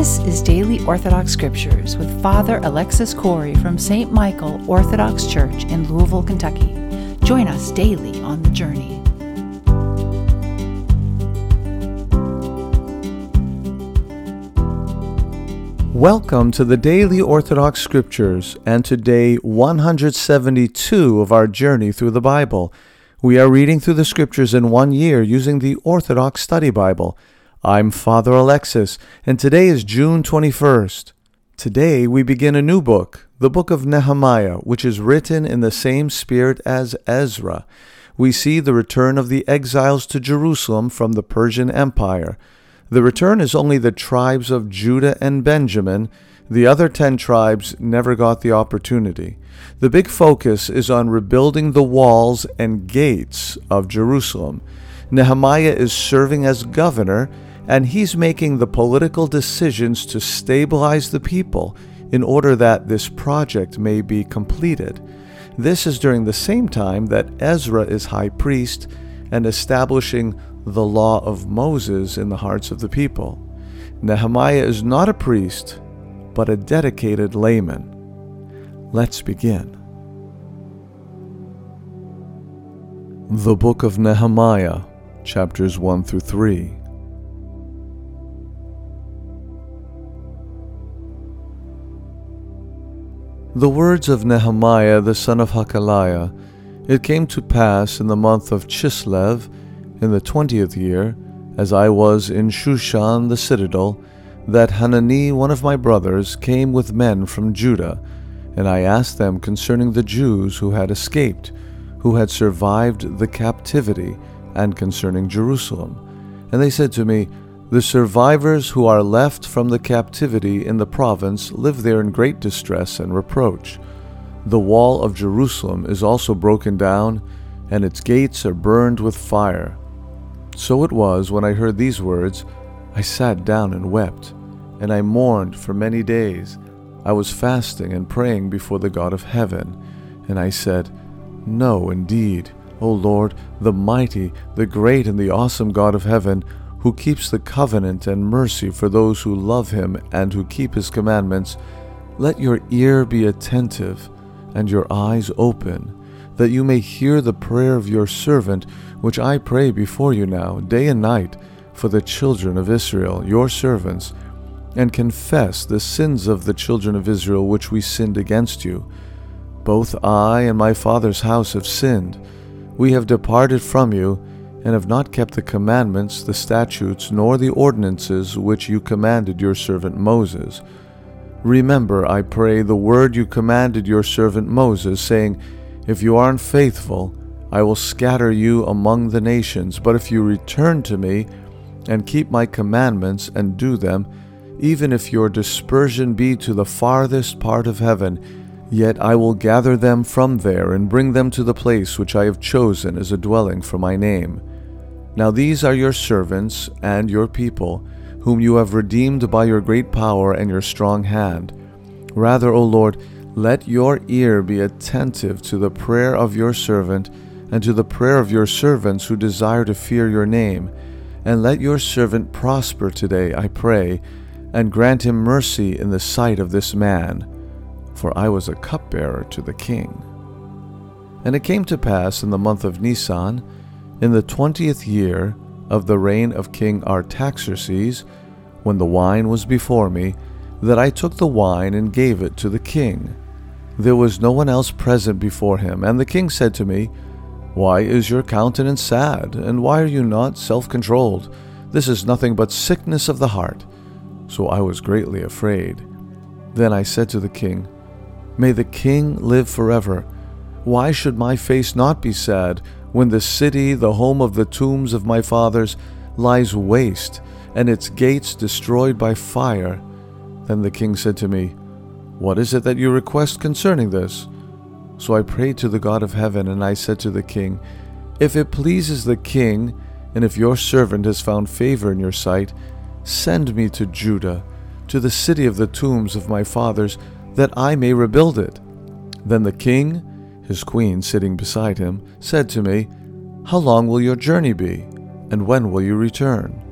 This is Daily Orthodox Scriptures with Father Alexis Corey from St. Michael Orthodox Church in Louisville, Kentucky. Join us daily on the journey. Welcome to the Daily Orthodox Scriptures and to day 172 of our journey through the Bible. We are reading through the Scriptures in 1 year using the Orthodox Study Bible. I'm Father Alexis, and today is June 21st. Today we begin a new book, the book of Nehemiah, which is written in the same spirit as Ezra. We see the return of the exiles to Jerusalem from the Persian Empire. The return is only the tribes of Judah and Benjamin. The other 10 tribes never got the opportunity. The big focus is on rebuilding the walls and gates of Jerusalem. Nehemiah is serving as governor, and he's making the political decisions to stabilize the people in order that this project may be completed. This is during the same time that Ezra is high priest and establishing the law of Moses in the hearts of the people. Nehemiah is not a priest, but a dedicated layman. Let's begin. The book of Nehemiah, chapters 1 through 3. The words of Nehemiah the son of Hakaliah. It came to pass in the month of Chislev, in the 20th year, as I was in Shushan the citadel, that Hanani one of my brothers came with men from Judah, and I asked them concerning the Jews who had escaped, who had survived the captivity, and concerning Jerusalem. And they said to me, the survivors who are left from the captivity in the province live there in great distress and reproach. The wall of Jerusalem is also broken down, and its gates are burned with fire. So it was, when I heard these words, I sat down and wept, and I mourned for many days. I was fasting and praying before the God of heaven. And I said, No, indeed, O Lord, the mighty, the great, and the awesome God of heaven, who keeps the covenant and mercy for those who love him and who keep his commandments, let your ear be attentive and your eyes open, that you may hear the prayer of your servant, which I pray before you now, day and night, for the children of Israel, your servants, and confess the sins of the children of Israel which we sinned against you. Both I and my father's house have sinned. We have departed from you, and have not kept the commandments, the statutes, nor the ordinances which you commanded your servant Moses. Remember, I pray, the word you commanded your servant Moses, saying, If you are unfaithful, I will scatter you among the nations. But if you return to me, and keep my commandments, and do them, even if your dispersion be to the farthest part of heaven, yet I will gather them from there, and bring them to the place which I have chosen as a dwelling for my name. Now these are your servants and your people, whom you have redeemed by your great power and your strong hand. Rather, O Lord, let your ear be attentive to the prayer of your servant, and to the prayer of your servants who desire to fear your name. And let your servant prosper today, I pray, and grant him mercy in the sight of this man. For I was a cupbearer to the king. And it came to pass in the month of Nisan, in the 20th year of the reign of King Artaxerxes, when the wine was before me, that I took the wine and gave it to the king. There was no one else present before him, and the king said to me, Why is your countenance sad, and why are you not self-controlled? This is nothing but sickness of the heart. So I was greatly afraid. Then I said to the king, May the king live forever. Why should my face not be sad, when the city, the home of the tombs of my fathers, lies waste, and its gates destroyed by fire? Then the king said to me, What is it that you request concerning this? So I prayed to the God of heaven, and I said to the king, If it pleases the king, and if your servant has found favor in your sight, send me to Judah, to the city of the tombs of my fathers, that I may rebuild it. Then the king, his queen sitting beside him, said to me, How long will your journey be, and when will you return?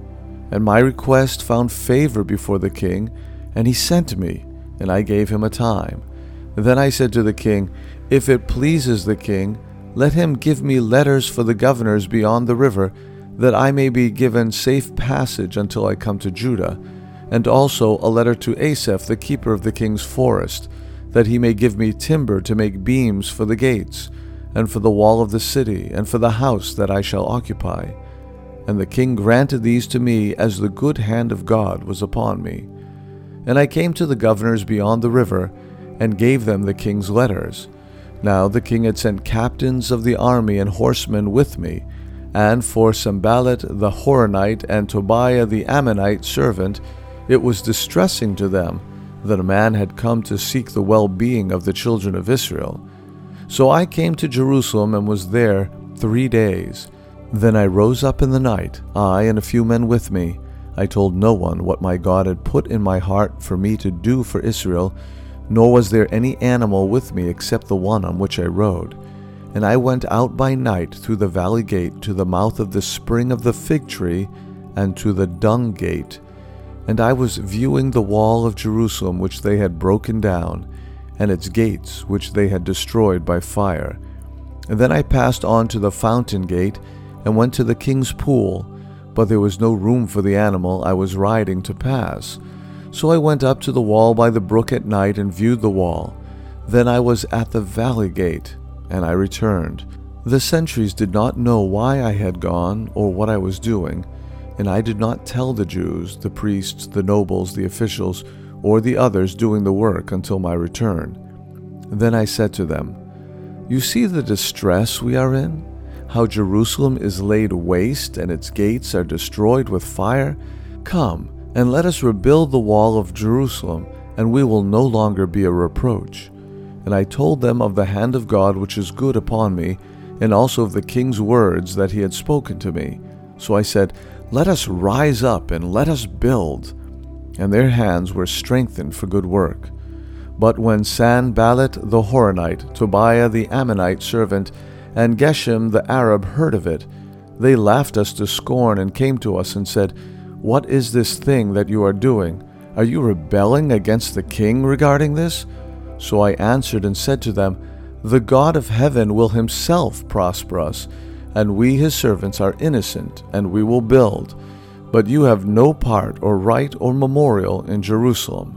And my request found favor before the king, and he sent me, and I gave him a time. Then I said to the king, If it pleases the king, let him give me letters for the governors beyond the river, that I may be given safe passage until I come to Judah, and also a letter to Asaph, the keeper of the king's forest, that he may give me timber to make beams for the gates, and for the wall of the city, and for the house that I shall occupy. And the king granted these to me, as the good hand of God was upon me. And I came to the governors beyond the river, and gave them the king's letters. Now the king had sent captains of the army and horsemen with me, and for Sanballat the Horonite and Tobiah the Ammonite servant, it was distressing to them that a man had come to seek the well-being of the children of Israel. So I came to Jerusalem and was there 3 days. Then I rose up in the night, I and a few men with me. I told no one what my God had put in my heart for me to do for Israel, nor was there any animal with me except the one on which I rode. And I went out by night through the valley gate to the mouth of the spring of the fig tree, and to the dung gate. And I was viewing the wall of Jerusalem which they had broken down, and its gates which they had destroyed by fire. And then I passed on to the fountain gate, and went to the king's pool, but there was no room for the animal I was riding to pass. So I went up to the wall by the brook at night and viewed the wall. Then I was at the valley gate, and I returned. The sentries did not know why I had gone or what I was doing, and I did not tell the Jews, the priests, the nobles, the officials, or the others doing the work until my return. Then I said to them, You see the distress we are in? How Jerusalem is laid waste and its gates are destroyed with fire? Come, and let us rebuild the wall of Jerusalem, and we will no longer be a reproach. And I told them of the hand of God which is good upon me, and also of the king's words that he had spoken to me. So I said, Let us rise up and let us build. And their hands were strengthened for good work. But when Sanballat the Horonite, Tobiah the Ammonite servant, and Geshem the Arab heard of it, they laughed us to scorn and came to us and said, What is this thing that you are doing? Are you rebelling against the king regarding this? So I answered and said to them, The God of heaven will himself prosper us, and we his servants are innocent, and we will build. But you have no part or right or memorial in Jerusalem.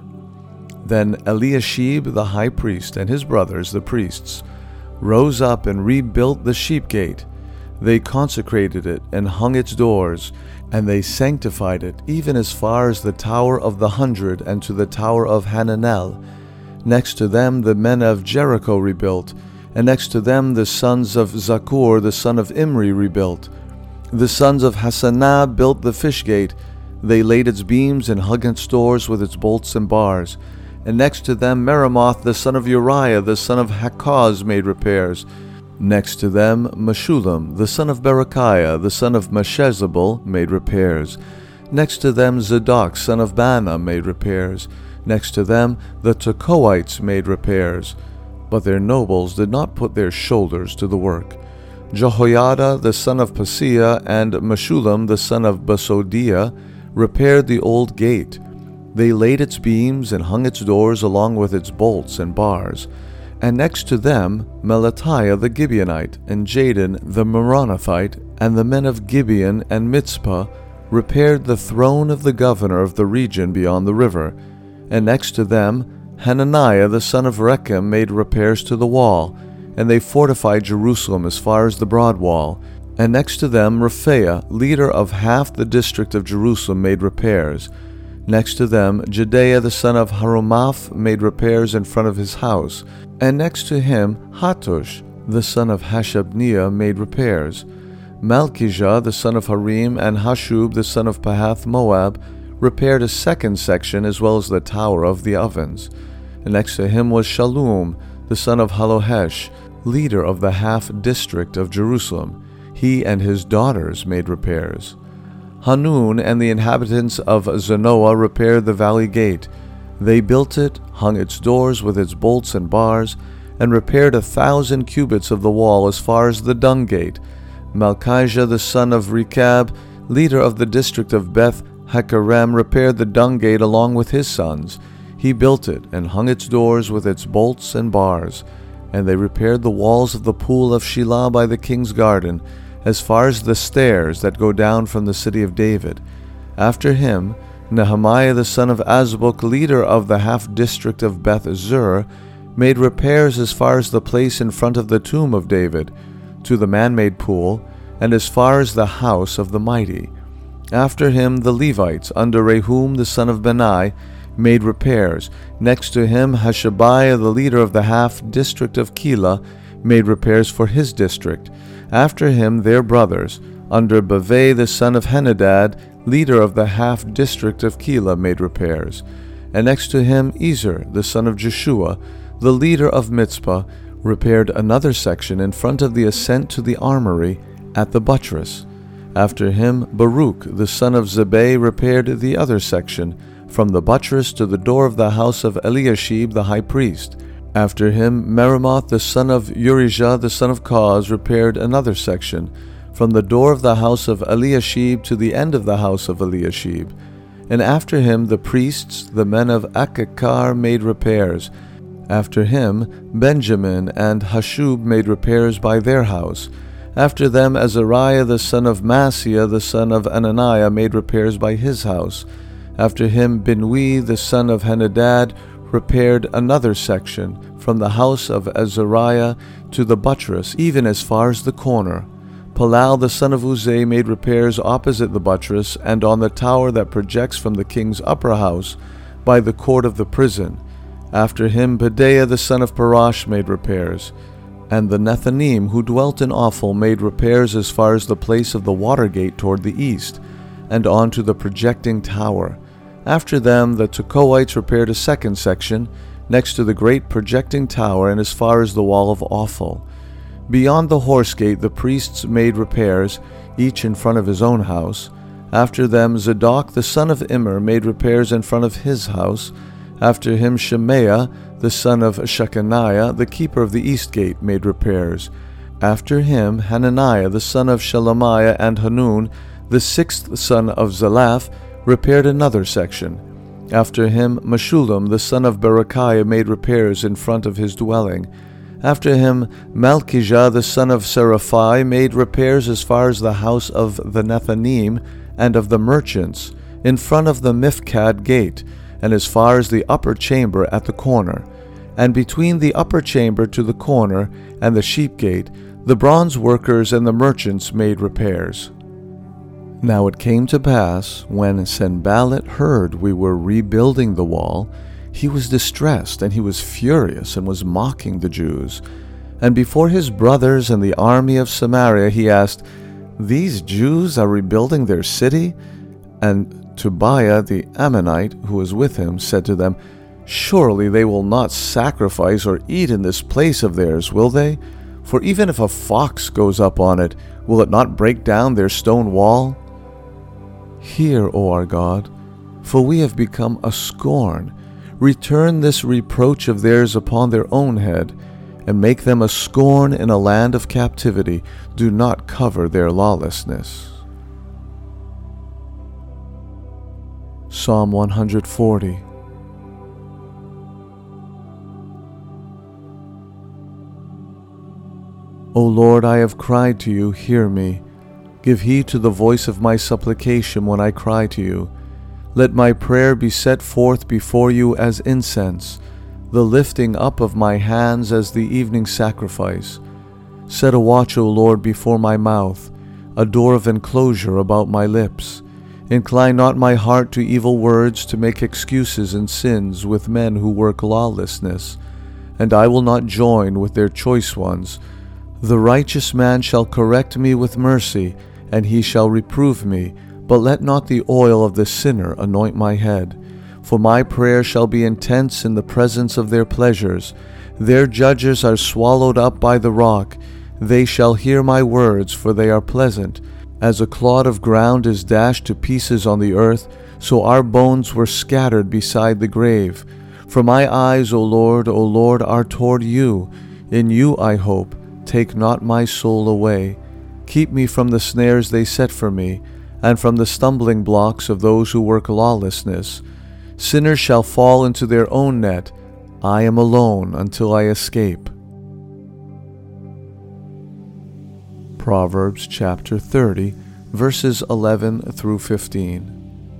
Then Eliashib the high priest and his brothers the priests rose up and rebuilt the sheep gate. They consecrated it and hung its doors, and they sanctified it even as far as the Tower of the 100 and to the Tower of Hananel. Next to them the men of Jericho rebuilt, and next to them the sons of Zakur the son of Imri rebuilt. The sons of Hassanah built the fish gate. They laid its beams and hung its doors with its bolts and bars. And next to them Meremoth the son of Uriah the son of Hakaz made repairs. Next to them Meshullam the son of Berechiah the son of Meshezabel made repairs. Next to them Zadok son of Bana made repairs. Next to them the Tekoites made repairs. But their nobles did not put their shoulders to the work. Jehoiada the son of Paseah and Meshullam the son of Besodiah repaired the old gate. They laid its beams and hung its doors along with its bolts and bars. And next to them Melatiah the Gibeonite and Jadon the Meronothite and the men of Gibeon and Mitzpah repaired the throne of the governor of the region beyond the river. And next to them Hananiah the son of Rechem made repairs to the wall, and they fortified Jerusalem as far as the broad wall. And next to them Rephaiah, leader of half the district of Jerusalem, made repairs. Next to them Jedaiah the son of Harumaph made repairs in front of his house. And next to him Hattush the son of Hashabniah made repairs. Malchijah the son of Harim and Hashub the son of Pahath Moab repaired a second section as well as the tower of the ovens. And next to him was Shallum the son of Halohesh, leader of the half district of Jerusalem. He and his daughters made repairs. Hanun and the inhabitants of Zanoah repaired the valley gate. They built it, hung its doors with its bolts and bars, and repaired 1,000 cubits of the wall as far as the dung gate. Malchijah the son of Rechab, leader of the district of Beth Hakarem repaired the dung gate along with his sons. He built it and hung its doors with its bolts and bars. And they repaired the walls of the pool of Shilah by the king's garden, as far as the stairs that go down from the city of David. After him, Nehemiah the son of Azbuk, leader of the half-district of Beth-zur, made repairs as far as the place in front of the tomb of David, to the man-made pool, and as far as the house of the mighty. After him the Levites, under Rehum the son of Benai, made repairs. Next to him Hashabiah, the leader of the half-district of Keilah, made repairs for his district. After him their brothers, under Bavai the son of Henadad, leader of the half-district of Keilah, made repairs. And next to him Ezer, the son of Jeshua, the leader of Mitzpah, repaired another section in front of the ascent to the armory at the buttress. After him Baruch, the son of Zabbai, repaired the other section, from the buttress to the door of the house of Eliashib the high priest. After him Meremoth, the son of Urijah, the son of Koz, repaired another section, from the door of the house of Eliashib to the end of the house of Eliashib. And after him the priests, the men of Akakar, made repairs. After him Benjamin and Hashub made repairs by their house. After them Azariah the son of Maaseiah, the son of Ananiah, made repairs by his house. After him Binui, the son of Henadad, repaired another section, from the house of Azariah to the buttress, even as far as the corner. Palal, the son of Uzai, made repairs opposite the buttress, and on the tower that projects from the king's upper house, by the court of the prison. After him Pedaiah, the son of Parash, made repairs. And the Nethanim, who dwelt in Ophel, made repairs as far as the place of the water gate toward the east, and on to the projecting tower. After them the Tekoites repaired a second section, next to the great projecting tower, and as far as the wall of Ophel. Beyond the horse gate the priests made repairs, each in front of his own house. After them Zadok the son of Immer made repairs in front of his house. After him Shemaiah the son of Shechaniah, the keeper of the east gate, made repairs. After him Hananiah the son of Shelemiah and Hanun, the sixth son of Zalaph, repaired another section. After him Meshullam the son of Berechiah made repairs in front of his dwelling. After him Malchijah the son of Seraphai made repairs as far as the house of the Nethanim and of the merchants, in front of the Mifkad gate, and as far as the upper chamber at the corner. And between the upper chamber to the corner and the sheep gate, the bronze workers and the merchants made repairs. Now it came to pass, when Sanballat heard we were rebuilding the wall, he was distressed, and he was furious, and was mocking the Jews. And before his brothers and the army of Samaria he asked, "These Jews are rebuilding their city?" And Tobiah the Ammonite, who was with him, said to them, "Surely they will not sacrifice or eat in this place of theirs, will they? For even if a fox goes up on it, will it not break down their stone wall? Hear, O our God, for we have become a scorn. Return this reproach of theirs upon their own head, and make them a scorn in a land of captivity. Do not cover their lawlessness." Psalm 140. O Lord, I have cried to you, hear me. Give heed to the voice of my supplication when I cry to you. Let my prayer be set forth before you as incense, the lifting up of my hands as the evening sacrifice. Set a watch, O Lord, before my mouth, a door of enclosure about my lips. Incline not my heart to evil words, to make excuses and sins with men who work lawlessness. And I will not join with their choice ones. The righteous man shall correct me with mercy, and he shall reprove me. But let not the oil of the sinner anoint my head. For my prayer shall be intense in the presence of their pleasures. Their judges are swallowed up by the rock. They shall hear my words, for they are pleasant. As a clod of ground is dashed to pieces on the earth, so our bones were scattered beside the grave. For my eyes, O Lord, are toward you. In you I hope. Take not my soul away. Keep me from the snares they set for me. and from the stumbling blocks of those who work lawlessness. Sinners shall fall into their own net. I am alone until I escape. Proverbs chapter 30, verses 11 through 15.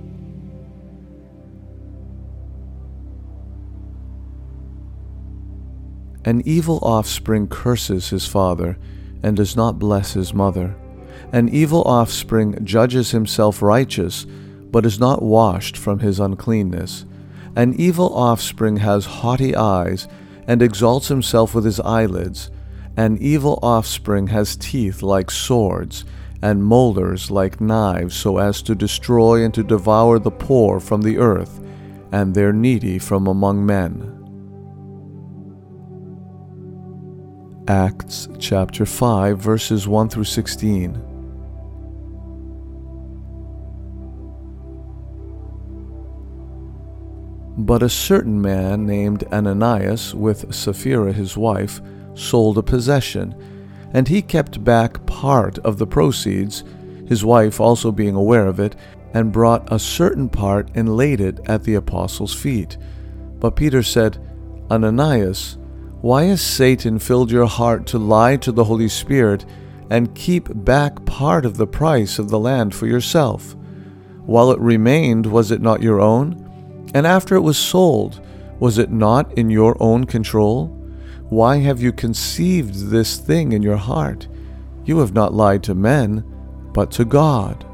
An evil offspring curses his father, and does not bless his mother. An evil offspring judges himself righteous, but is not washed from his uncleanness. An evil offspring has haughty eyes, and exalts himself with his eyelids. An evil offspring has teeth like swords, and molars like knives, so as to destroy and to devour the poor from the earth, and their needy from among men. Acts chapter 5, verses 1 through 16. But a certain man named Ananias, with Sapphira his wife, sold a possession, and he kept back part of the proceeds, his wife also being aware of it, and brought a certain part and laid it at the apostles' feet. But Peter said, Ananias, why has Satan filled your heart to lie to the Holy Spirit and keep back part of the price of the land for yourself? While it remained, was it not your own? And after it was sold, was it not in your own control? Why have you conceived this thing in your heart? You have not lied to men, but to God.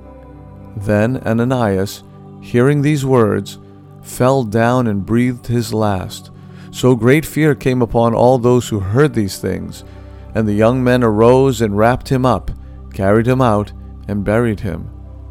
Then Ananias, hearing these words, fell down and breathed his last. So great fear came upon all those who heard these things. And the young men arose and wrapped him up, carried him out, and buried him.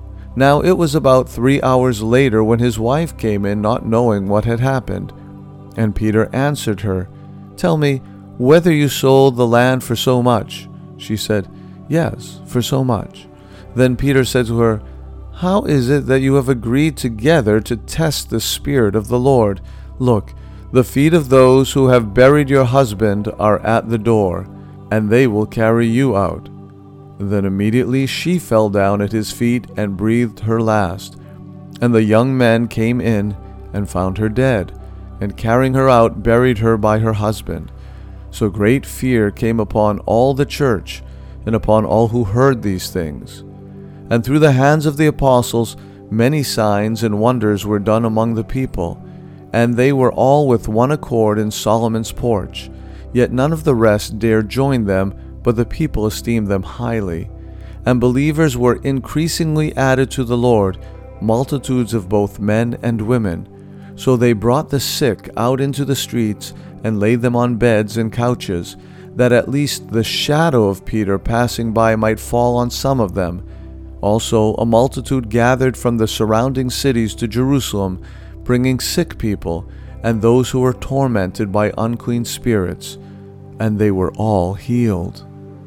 Now it was about 3 hours later when his wife came in, not knowing what had happened. And Peter answered her, Tell me, whether you sold the land for so much? She said, Yes, for so much. Then Peter said to her, How is it that you have agreed together to test the Spirit of the Lord? Look, the feet of those who have buried your husband are at the door, and they will carry you out. Then immediately she fell down at his feet and breathed her last. And the young men came in and found her dead, and carrying her out, buried her by her husband. So great fear came upon all the church, and upon all who heard these things. And through the hands of the apostles many signs and wonders were done among the people, and they were all with one accord in Solomon's porch. Yet none of the rest dared join them, but the people esteemed them highly. And believers were increasingly added to the Lord, multitudes of both men and women. So they brought the sick out into the streets, and laid them on beds and couches, that at least the shadow of Peter passing by might fall on some of them. Also a multitude gathered from the surrounding cities to Jerusalem, bringing sick people, and those who were tormented by unclean spirits, and they were all healed.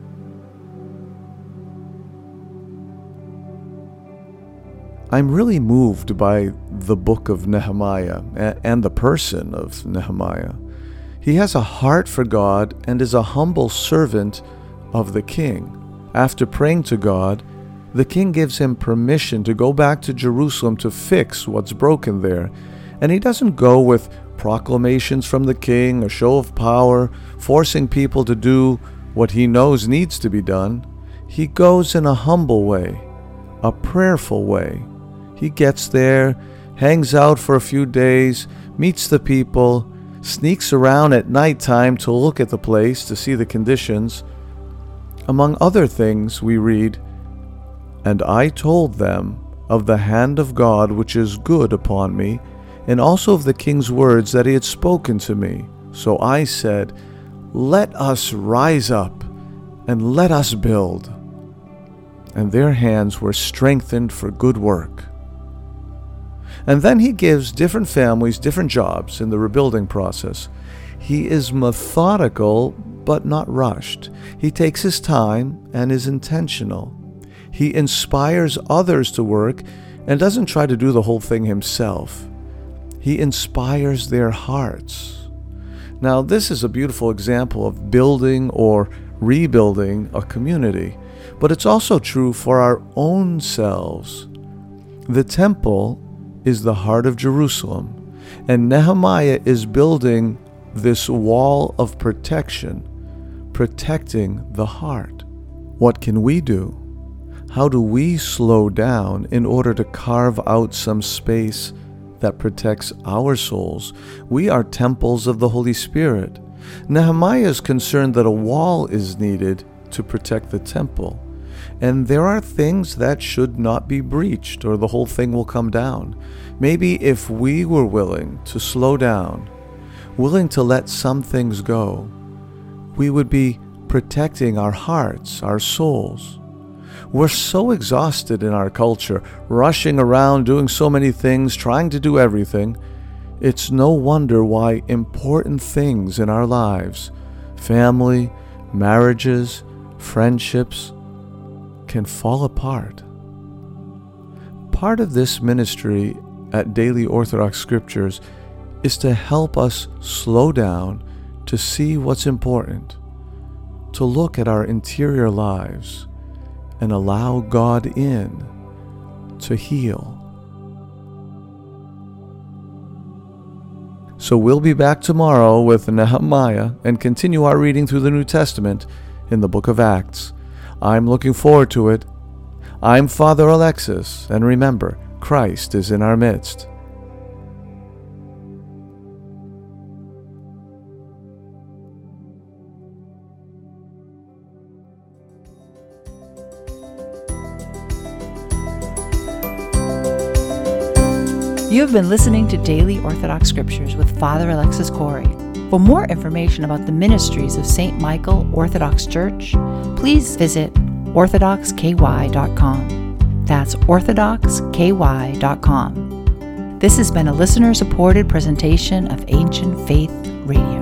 I'm really moved by the book of Nehemiah and the person of Nehemiah. He has a heart for God and is a humble servant of the king. After praying to God, the king gives him permission to go back to Jerusalem to fix what's broken there. And he doesn't go with proclamations from the king, a show of power, forcing people to do what he knows needs to be done. He goes in a humble way, a prayerful way. He gets there, hangs out for a few days, meets the people, sneaks around at night time to look at the place, to see the conditions. Among other things, we read, And I told them of the hand of God which is good upon me, and also of the king's words that he had spoken to me. So I said, Let us rise up, and let us build. And their hands were strengthened for good work. And then he gives different families different jobs in the rebuilding process. He is methodical, but not rushed. He takes his time and is intentional. He inspires others to work and doesn't try to do the whole thing himself. He inspires their hearts. Now, this is a beautiful example of building or rebuilding a community, but it's also true for our own selves. The temple is the heart of Jerusalem, and Nehemiah is building this wall of protection, protecting the heart. What can we do? How do we slow down in order to carve out some space that protects our souls? We are temples of the Holy Spirit. Nehemiah is concerned that a wall is needed to protect the temple. And there are things that should not be breached, or the whole thing will come down. Maybe if we were willing to slow down, willing to let some things go, we would be protecting our hearts, our souls. We're so exhausted in our culture, rushing around, doing so many things, trying to do everything. It's no wonder why important things in our lives, family, marriages, friendships, can fall apart. Part of this ministry at Daily Orthodox Scriptures is to help us slow down to see what's important, to look at our interior lives and allow God in to heal. So we'll be back tomorrow with Nehemiah and continue our reading through the New Testament in the book of Acts. I'm looking forward to it. I'm Father Alexis, and remember, Christ is in our midst. You have been listening to Daily Orthodox Scriptures with Father Alexis Corey. For more information about the ministries of St. Michael Orthodox Church, please visit orthodoxky.com. That's orthodoxky.com. This has been a listener-supported presentation of Ancient Faith Radio.